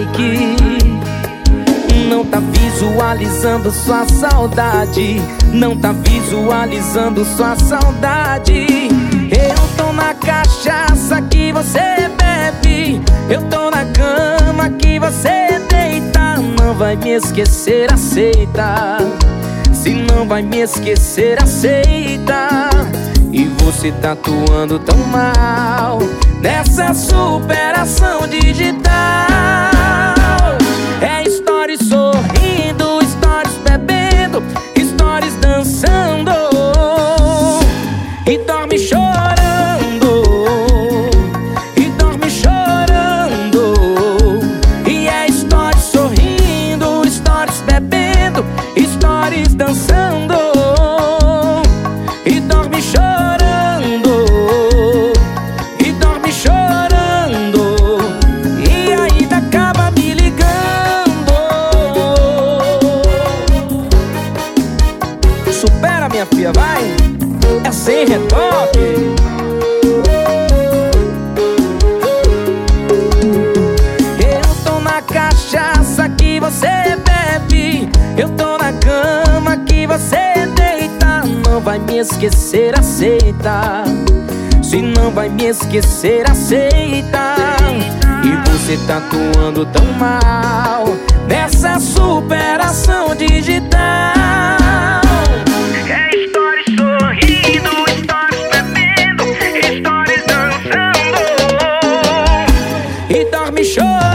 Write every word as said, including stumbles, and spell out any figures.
like. Não tá visualizando sua saudade, não tá visualizando sua saudade. Eu tô na cachaça que você bebe, eu tô na cama que você deita. Não vai me esquecer, aceita. Se não vai me esquecer, aceita. E você tá atuando tão mal nessa superação digital. É stories sorrindo, stories bebendo, stories dançando e dorme chorando, e dorme chorando. E é stories sorrindo, stories bebendo, stories dançando e dorme chorando, e dorme chorando. E ainda acaba me ligando. Supera, minha filha, vai. É sem retoque. Eu tô na cachaça que você bebe, eu tô na cama que você deita. Não vai me esquecer, aceita. Se não vai me esquecer, aceita. E você tá atuando tão mal nessa superação digital. É stories sorrindo, stories bebendo, stories dançando E dorme chorando.